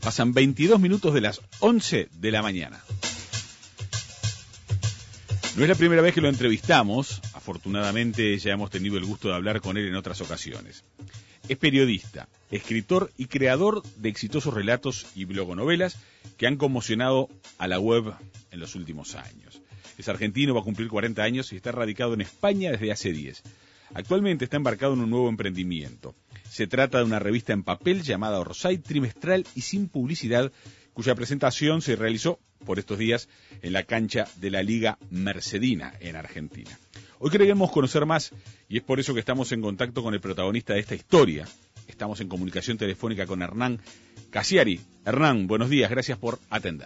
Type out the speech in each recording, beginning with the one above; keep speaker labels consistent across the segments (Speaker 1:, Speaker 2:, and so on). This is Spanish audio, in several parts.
Speaker 1: Pasan 22 minutos de las 11 de la mañana. No es la primera vez que lo entrevistamos, afortunadamente ya hemos tenido el gusto de hablar con él en otras ocasiones. Es periodista, escritor y creador de exitosos relatos y blogonovelas que han conmocionado a la web en los últimos años. Es argentino, va a cumplir 40 años y está radicado en España desde hace 10. Actualmente está embarcado en un nuevo emprendimiento. Se trata de una revista en papel llamada Orsay, trimestral y sin publicidad, cuya presentación se realizó por estos días en la cancha de la Liga Mercedina en Argentina. Hoy queremos conocer más y es por eso que estamos en contacto con el protagonista de esta historia. Estamos en comunicación telefónica con Hernán Casiari. Hernán, buenos días, gracias por atender.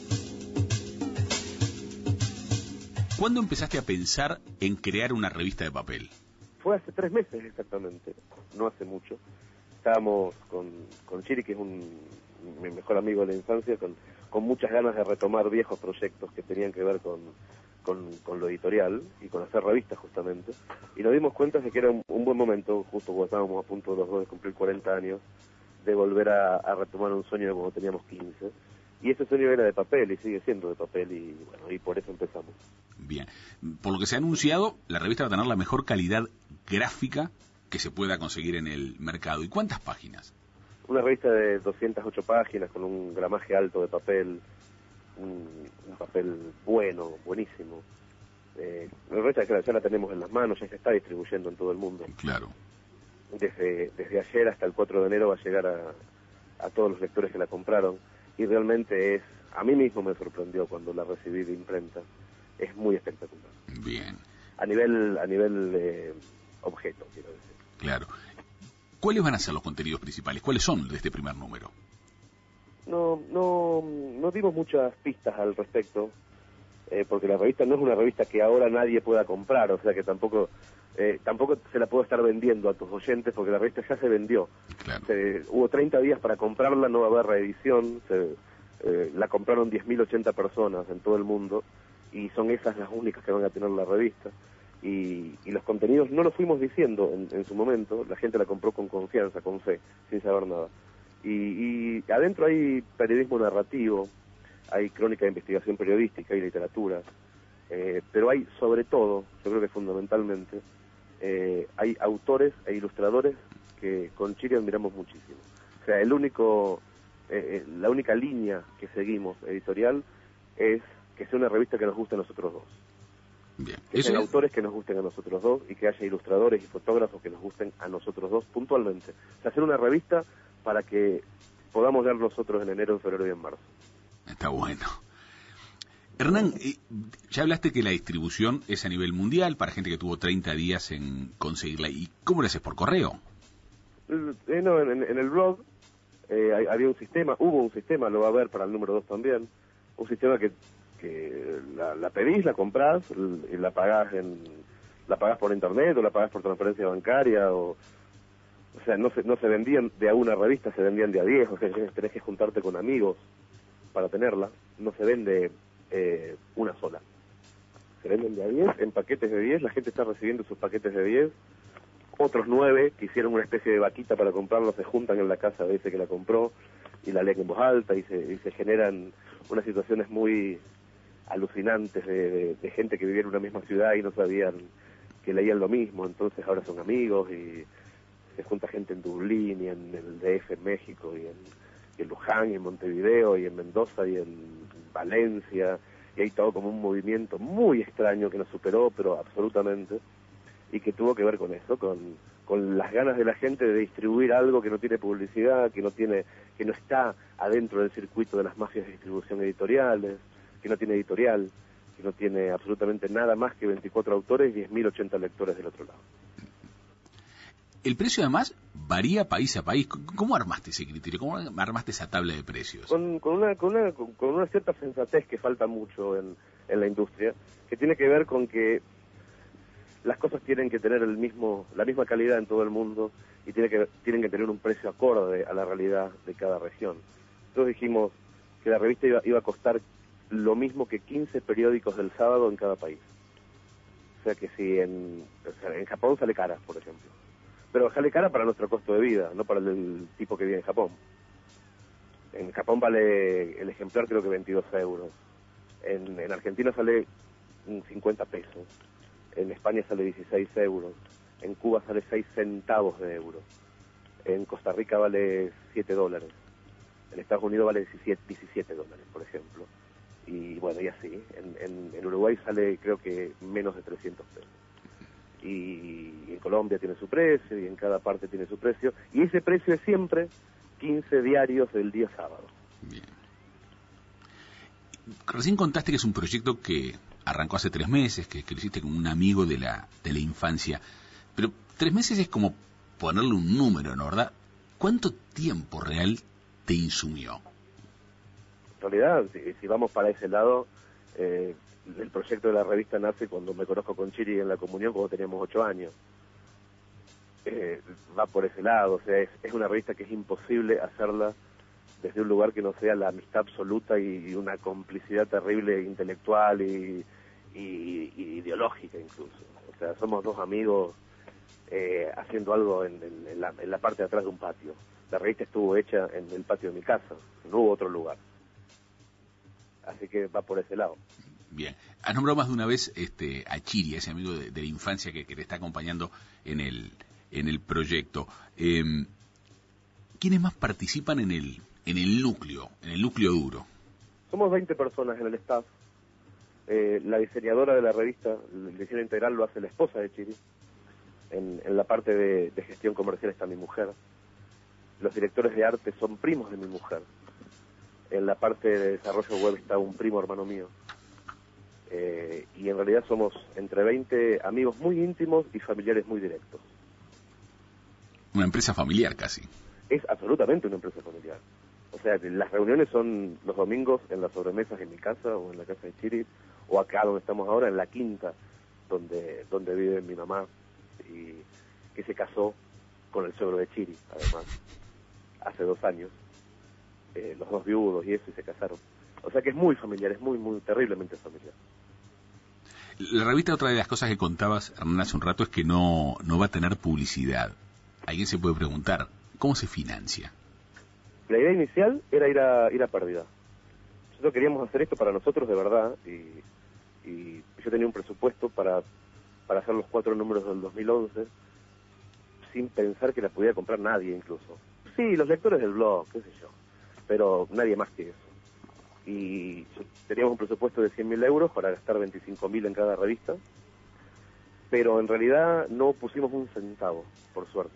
Speaker 1: ¿Cuándo empezaste a pensar en crear una revista de papel?
Speaker 2: Fue hace 3 meses exactamente, no hace mucho. Estábamos con Chiri, que es mi mejor amigo de la infancia, con muchas ganas de retomar viejos proyectos que tenían que ver con lo editorial y con hacer revistas justamente. Y nos dimos cuenta de que era un buen momento, justo cuando estábamos a punto los dos de cumplir 40 años, de volver a retomar un sueño de cuando teníamos 15. Y ese sueño era de papel y sigue siendo de papel y bueno, y por eso empezamos.
Speaker 1: Bien, por lo que se ha anunciado, la revista va a tener la mejor calidad gráfica que se pueda conseguir en el mercado. ¿Y cuántas páginas?
Speaker 2: Una revista de 208 páginas con un gramaje alto de papel, un papel bueno, buenísimo. La revista ya la tenemos en las manos, ya se está distribuyendo en todo el mundo.
Speaker 1: Claro.
Speaker 2: Desde ayer hasta el 4 de enero va a llegar a todos los lectores que la compraron y realmente a mí mismo me sorprendió cuando la recibí de imprenta. Es muy espectacular.
Speaker 1: Bien.
Speaker 2: A nivel objeto, quiero decir.
Speaker 1: Claro. ¿Cuáles van a ser los contenidos principales? ¿Cuáles son de este primer número?
Speaker 2: No dimos muchas pistas al respecto, porque la revista no es una revista que ahora nadie pueda comprar, o sea que tampoco se la puedo estar vendiendo a tus oyentes, porque la revista ya se vendió.
Speaker 1: Claro.
Speaker 2: Hubo 30 días para comprarla, no va a haber reedición, la compraron 10.080 personas en todo el mundo, y son esas las únicas que van a tener la revista. Y los contenidos no los fuimos diciendo en su momento, la gente la compró con confianza, con fe, sin saber nada. Y adentro hay periodismo narrativo, hay crónica de investigación periodística, hay literatura, pero hay sobre todo, yo creo que fundamentalmente, hay autores e ilustradores que con Chiri admiramos muchísimo. O sea, la única línea que seguimos editorial es que sea una revista que nos guste a nosotros dos.
Speaker 1: Bien.
Speaker 2: Que sean autores que nos gusten a nosotros dos y que haya ilustradores y fotógrafos que nos gusten a nosotros dos puntualmente. O sea, hacer una revista para que podamos ver nosotros en enero, en febrero y en marzo.
Speaker 1: Está bueno. Hernán, ya hablaste que la distribución es a nivel mundial para gente que tuvo 30 días en conseguirla. ¿Y cómo lo haces? ¿Por correo?
Speaker 2: No, en el blog había un sistema, hubo un sistema, lo va a haber para el número 2 también, un sistema que la pedís, la comprás y la pagás por internet o la pagás por transferencia bancaria o sea, no se vendían de a una revista, se vendían de a 10, o sea, tenés que juntarte con amigos para tenerla, no se vende una sola, se venden de a 10, en paquetes de 10, la gente está recibiendo sus paquetes de 10, otros 9 que hicieron una especie de vaquita para comprarlo se juntan en la casa de ese que la compró y la leen en voz alta y se generan unas situaciones muy alucinantes de gente que vivía en una misma ciudad y no sabían que leían lo mismo, entonces ahora son amigos y se junta gente en Dublín y en el DF en México y en Luján y en Montevideo y en Mendoza y en Valencia y hay todo como un movimiento muy extraño que nos superó pero absolutamente y que tuvo que ver con eso, con las ganas de la gente de distribuir algo que no tiene publicidad, que no está adentro del circuito de las mafias de distribución editoriales, que no tiene editorial, que no tiene absolutamente nada más que 24 autores y 10.080 lectores del otro lado.
Speaker 1: El precio además varía país a país. ¿Cómo armaste ese criterio? ¿Cómo armaste esa tabla de precios?
Speaker 2: Con una cierta sensatez que falta mucho en la industria, que tiene que ver con que las cosas tienen que tener la misma calidad en todo el mundo y tienen que tener un precio acorde a la realidad de cada región. Entonces dijimos que la revista iba a costar lo mismo que 15 periódicos del sábado en cada país. O sea que si en Japón sale cara, por ejemplo. Pero sale cara para nuestro costo de vida, no para el tipo que vive en Japón. En Japón vale el ejemplar creo que 22 euros. En Argentina sale 50 pesos. En España sale 16 euros. En Cuba sale 6 centavos de euro. En Costa Rica vale 7 dólares. En Estados Unidos vale 17 dólares, por ejemplo. Y bueno, y así. En Uruguay sale creo que menos de 300 pesos. Y en Colombia tiene su precio, y en cada parte tiene su precio. Y ese precio es siempre 15 diarios del día sábado.
Speaker 1: Bien. Recién contaste que es un proyecto que arrancó hace 3 meses, que lo hiciste con un amigo de la infancia. Pero 3 meses es como ponerle un número, ¿no, verdad? ¿Cuánto tiempo real te insumió?
Speaker 2: En realidad, si vamos para ese lado, el proyecto de la revista nace cuando me conozco con Chiri en la comunión, cuando teníamos 8 años. Va por ese lado, o sea, es una revista que es imposible hacerla desde un lugar que no sea la amistad absoluta y una complicidad terrible intelectual y ideológica incluso. O sea, somos 2 amigos haciendo algo en la parte de atrás de un patio. La revista estuvo hecha en el patio de mi casa, no hubo otro lugar. Así que va por ese lado.
Speaker 1: Bien. Has nombrado más de una vez a Chiri, ese amigo de la infancia que te está acompañando en el proyecto. ¿Quiénes más participan en el núcleo duro?
Speaker 2: Somos 20 personas en el staff. La diseñadora de la revista, el diseño integral lo hace la esposa de Chiri. En la parte de gestión comercial está mi mujer. Los directores de arte son primos de mi mujer. En la parte de desarrollo web está un primo hermano mío. Y en realidad somos entre 20 amigos muy íntimos y familiares muy directos.
Speaker 1: Una empresa familiar casi.
Speaker 2: Es absolutamente una empresa familiar. O sea, las reuniones son los domingos en las sobremesas en mi casa o en la casa de Chiri, o acá donde estamos ahora, en la quinta, donde vive mi mamá, y que se casó con el suegro de Chiri, además, hace 2 años. Los 2 viudos y eso, y se casaron. O sea que es muy familiar, es muy, muy terriblemente familiar.
Speaker 1: La revista, otra de las cosas que contabas, Hernán, hace un rato, es que no va a tener publicidad. Alguien se puede preguntar, ¿cómo se financia?
Speaker 2: La idea inicial era ir a pérdida. Nosotros queríamos hacer esto para nosotros de verdad, y yo tenía un presupuesto para hacer los 4 números del 2011, sin pensar que la pudiera comprar nadie incluso. Sí, los lectores del blog, qué sé yo, pero nadie más que eso. Y teníamos un presupuesto de 100.000 euros para gastar 25.000 en cada revista, pero en realidad no pusimos un centavo, por suerte.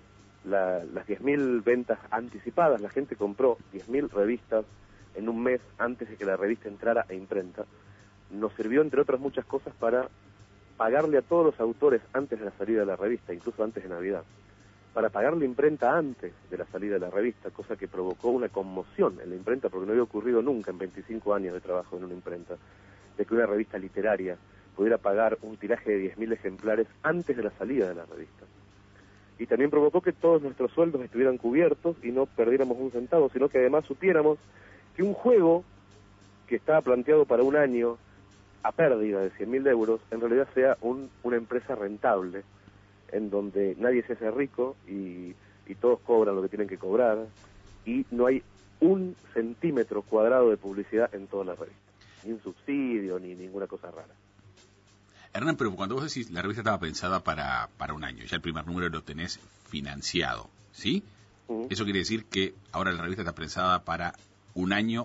Speaker 2: Las 10.000 ventas anticipadas, la gente compró 10.000 revistas en un mes antes de que la revista entrara a imprenta, nos sirvió, entre otras muchas cosas, para pagarle a todos los autores antes de la salida de la revista, incluso antes de Navidad, para pagarle imprenta antes de la salida de la revista, cosa que provocó una conmoción en la imprenta, porque no había ocurrido nunca en 25 años de trabajo en una imprenta, de que una revista literaria pudiera pagar un tiraje de 10.000 ejemplares antes de la salida de la revista. Y también provocó que todos nuestros sueldos estuvieran cubiertos y no perdiéramos un centavo, sino que además supiéramos que un juego que estaba planteado para un año a pérdida de 100.000 euros, en realidad sea una empresa rentable, en donde nadie se hace rico y todos cobran lo que tienen que cobrar, y no hay un centímetro cuadrado de publicidad en toda la revista, ni un subsidio, ni ninguna cosa rara.
Speaker 1: Hernán, pero cuando vos decís la revista estaba pensada para un año, ya el primer número lo tenés financiado, ¿sí? ¿Eso quiere decir que ahora la revista está pensada para un año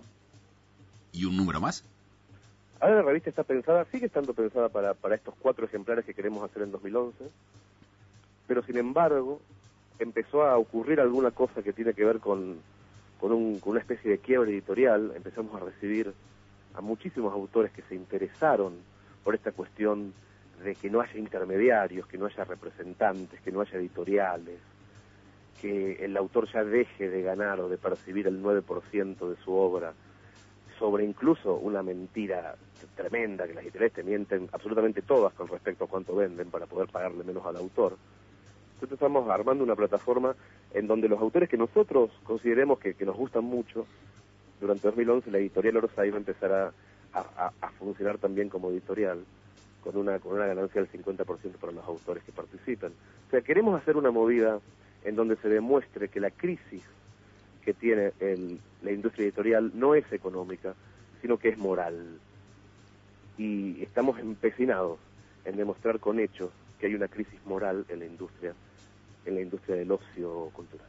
Speaker 1: y un número más?
Speaker 2: Ahora la revista está pensada, sigue estando pensada para estos 4 ejemplares que queremos hacer en 2011, pero sin embargo empezó a ocurrir alguna cosa que tiene que ver con una especie de quiebre editorial. Empezamos a recibir a muchísimos autores que se interesaron por esta cuestión de que no haya intermediarios, que no haya representantes, que no haya editoriales, que el autor ya deje de ganar o de percibir el 9% de su obra, sobre incluso una mentira tremenda, que las editoriales te mienten absolutamente todas con respecto a cuánto venden para poder pagarle menos al autor. Entonces estamos armando una plataforma en donde los autores que nosotros consideremos que nos gustan mucho, durante 2011 la editorial Orsay va a empezar a funcionar también como editorial, con una ganancia del 50% para los autores que participan. O sea, queremos hacer una movida en donde se demuestre que la crisis que tiene la industria editorial no es económica, sino que es moral. Y estamos empecinados en demostrar con hechos que hay una crisis moral en la industria del ocio cultural.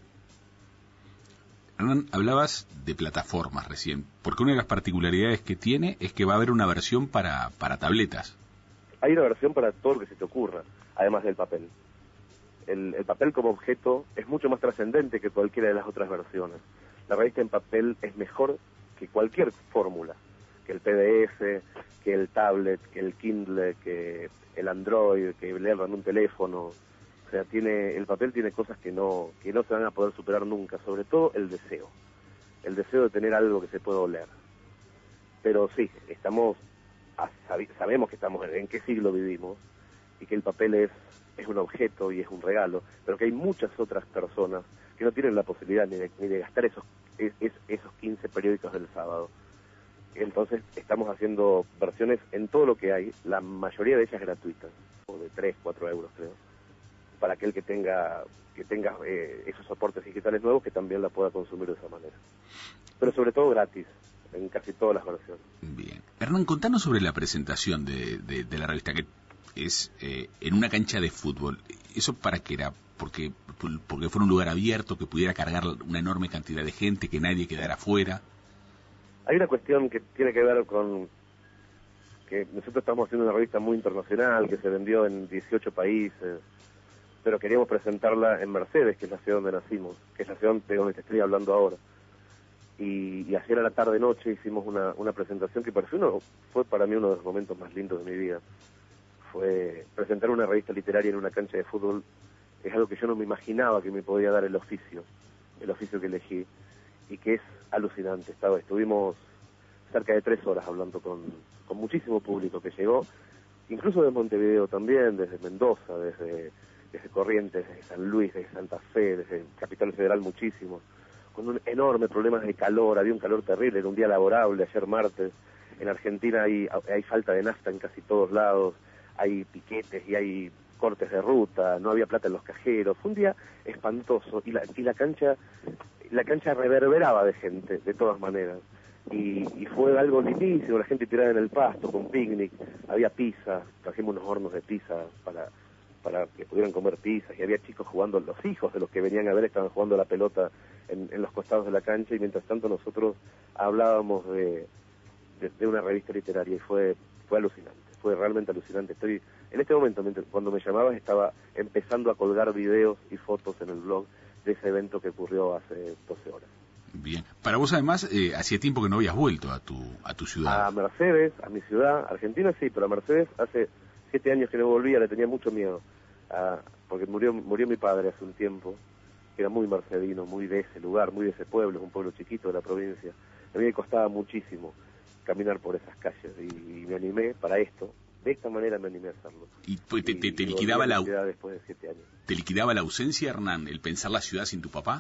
Speaker 1: Hernán, hablabas de plataformas recién, porque una de las particularidades que tiene es que va a haber una versión para tabletas.
Speaker 2: Hay una versión para todo lo que se te ocurra, además del papel. El papel como objeto es mucho más trascendente que cualquiera de las otras versiones. La revista en papel es mejor que cualquier fórmula, que el PDF, que el tablet, que el Kindle, que el Android, que leerlo en un teléfono. O sea, el papel tiene cosas que no se van a poder superar nunca, sobre todo el deseo de tener algo que se pueda oler. Pero sí, sabemos que estamos en qué siglo vivimos y que el papel es un objeto y es un regalo, pero que hay muchas otras personas que no tienen la posibilidad ni de gastar esos 15 periódicos del sábado. Entonces estamos haciendo versiones en todo lo que hay, la mayoría de ellas gratuitas, o de 3, 4 euros creo, para aquel que tenga esos soportes digitales nuevos, que también la pueda consumir de esa manera. Pero sobre todo gratis, en casi todas las versiones. Bien.
Speaker 1: Hernán, contanos sobre la presentación de la revista, que es en una cancha de fútbol. ¿Eso para qué era? Porque fuera un lugar abierto, que pudiera cargar una enorme cantidad de gente, que nadie quedara fuera.
Speaker 2: Hay una cuestión que tiene que ver con que nosotros estamos haciendo una revista muy internacional, que se vendió en 18 países, pero queríamos presentarla en Mercedes, que es la ciudad donde nacimos, que es la ciudad de donde te estoy hablando ahora. Y ayer a la tarde-noche hicimos una presentación que fue para mí uno de los momentos más lindos de mi vida. Fue presentar una revista literaria en una cancha de fútbol. Es algo que yo no me imaginaba que me podía dar el oficio que elegí, y que es alucinante. Estuvimos cerca de 3 horas hablando con muchísimo público que llegó, incluso de Montevideo también, desde Mendoza, desde Corrientes, desde San Luis, desde Santa Fe, desde Capital Federal, muchísimos, con un enorme problema de calor. Había un calor terrible, era un día laborable, ayer martes. En Argentina hay falta de nafta en casi todos lados, hay piquetes y hay cortes de ruta, no había plata en los cajeros. Fue un día espantoso y la cancha reverberaba de gente, de todas maneras. Y fue algo lindísimo, la gente tirada en el pasto, con picnic, había pizza, trajimos unos hornos de pizza para que pudieran comer pizza, y había chicos jugando, los hijos de los que venían a ver estaban jugando la pelota en los costados de la cancha, y mientras tanto nosotros hablábamos de una revista literaria, y fue alucinante, fue realmente alucinante. En este momento, cuando me llamabas, estaba empezando a colgar videos y fotos en el blog de ese evento que ocurrió hace 12 horas.
Speaker 1: Bien. Para vos, además, hacía tiempo que no habías vuelto a tu ciudad.
Speaker 2: A Mercedes, a mi ciudad, Argentina sí, pero a Mercedes hace 7 años que no volvía, le tenía mucho miedo, porque murió mi padre hace un tiempo, que era muy mercedino, muy de ese lugar, muy de ese pueblo, es un pueblo chiquito de la provincia. A mí me costaba muchísimo caminar por esas calles, y me animé para esto. De esta manera me animé a hacerlo.
Speaker 1: ¿Y te liquidaba la
Speaker 2: ciudad después de 7 años?
Speaker 1: ¿Te liquidaba la ausencia, Hernán, el pensar la ciudad sin tu papá?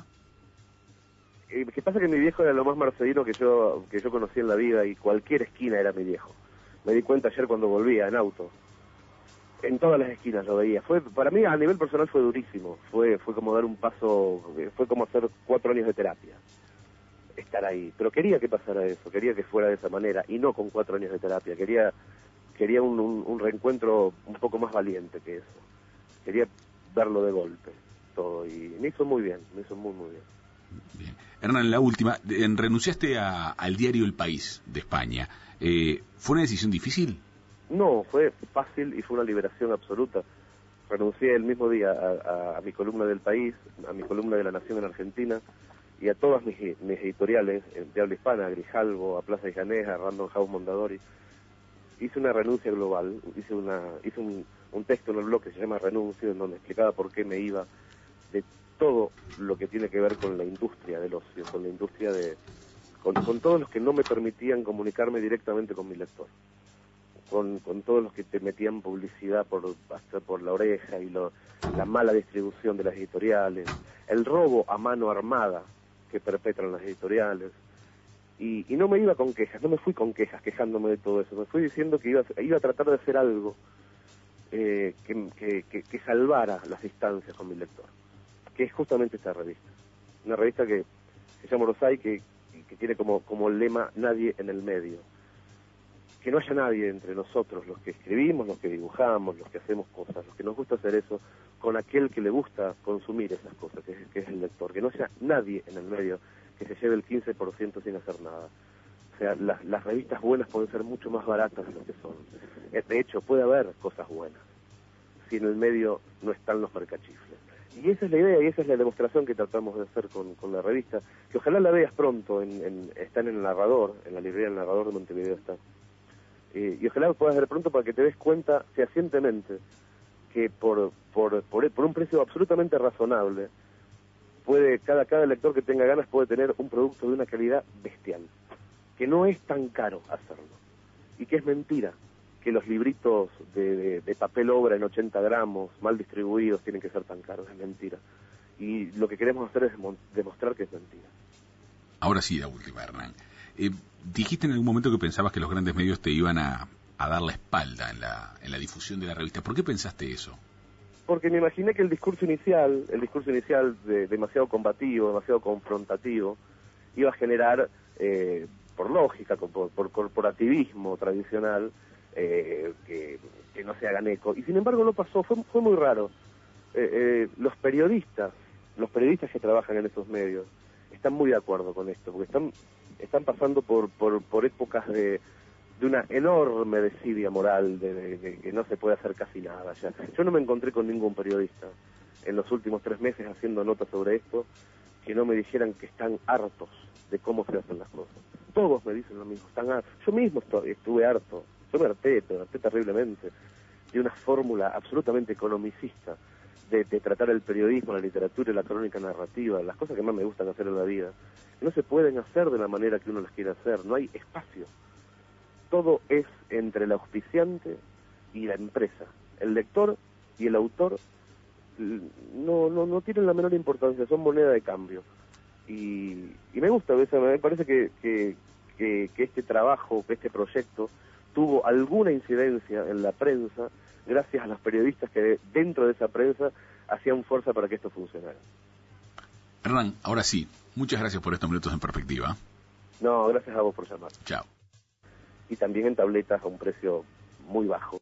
Speaker 2: ¿Qué pasa? Que mi viejo era lo más mercedino que yo conocí en la vida, y cualquier esquina era mi viejo. Me di cuenta ayer cuando volvía en auto. En todas las esquinas lo veía. Para mí, a nivel personal, fue durísimo. Fue como dar un paso, fue como hacer 4 años de terapia, estar ahí. Pero quería que pasara eso, quería que fuera de esa manera, y no con 4 años de terapia. Quería un reencuentro un poco más valiente que eso. Quería verlo de golpe, todo. Y me hizo muy bien, me hizo muy, muy bien.
Speaker 1: Bien. Hernán, la última. Renunciaste al diario El País de España. ¿Fue una decisión difícil?
Speaker 2: No, fue fácil y fue una liberación absoluta. Renuncié el mismo día a mi columna del País, a mi columna de La Nación en Argentina, y a todas mis editoriales de habla hispana, a Grijalbo, a Plaza y Janés, a Random House Mondadori. Hice una renuncia global, hice un texto en el blog que se llama Renuncio, en donde explicaba por qué me iba de todo lo que tiene que ver con la industria del ocio, con la industria con todos los que no me permitían comunicarme directamente con mi lector, con todos los que te metían publicidad hasta por la oreja, y la mala distribución de las editoriales, el robo a mano armada que perpetran las editoriales. Y no me iba con quejas, no me fui con quejas quejándome de todo eso, me fui diciendo que iba a tratar de hacer algo que salvara las distancias con mi lector, que es justamente esta revista. Una revista que se llama Orosai, que tiene como lema nadie en el medio. Que no haya nadie entre nosotros, los que escribimos, los que dibujamos, los que hacemos cosas, los que nos gusta hacer eso, con aquel que le gusta consumir esas cosas, que es el lector. Que no haya nadie en el medio que se lleve el 15% sin hacer nada. O sea, las revistas buenas pueden ser mucho más baratas de lo que son. De hecho, puede haber cosas buenas si en el medio no están los mercachifles. Y esa es la idea y esa es la demostración que tratamos de hacer con la revista, que ojalá la veas pronto, está en El Narrador, en la librería El Narrador de Montevideo está. Y ojalá lo puedas ver pronto para que te des cuenta fehacientemente que por un precio absolutamente razonable, cada lector que tenga ganas puede tener un producto de una calidad bestial, que no es tan caro hacerlo, y que es mentira que los libritos de papel obra en 80 gramos, mal distribuidos, tienen que ser tan caros, es mentira. Y lo que queremos hacer es demostrar que es mentira.
Speaker 1: Ahora sí, la última, Hernán. Dijiste en algún momento que pensabas que los grandes medios te iban a dar la espalda en la difusión de la revista. ¿Por qué pensaste eso? Porque
Speaker 2: me imaginé que el discurso inicial demasiado combativo, demasiado confrontativo, iba a generar, por lógica, por corporativismo tradicional, que no se hagan eco. Y sin embargo no pasó, fue muy raro. Los periodistas que trabajan en esos medios están muy de acuerdo con esto, porque están pasando por épocas de una enorme desidia moral, de que no se puede hacer casi nada ya. Yo no me encontré con ningún periodista en los últimos 3 meses haciendo notas sobre esto que no me dijeran que están hartos de cómo se hacen las cosas. Todos me dicen lo mismo, están hartos. Yo mismo estuve harto, yo me harté terriblemente de una fórmula absolutamente economicista de tratar el periodismo, la literatura y la crónica narrativa, las cosas que más me gustan hacer en la vida, que no se pueden hacer de la manera que uno las quiere hacer, no hay espacio. Todo es entre el auspiciante y la empresa. El lector y el autor no tienen la menor importancia, son moneda de cambio. Y me gusta, me parece que este trabajo, que este proyecto, tuvo alguna incidencia en la prensa, gracias a los periodistas que dentro de esa prensa hacían fuerza para que esto funcionara. Hernán, ahora sí, muchas gracias por estos minutos en perspectiva. No, gracias a vos por llamar. Chao. Y también en tabletas a un precio muy bajo.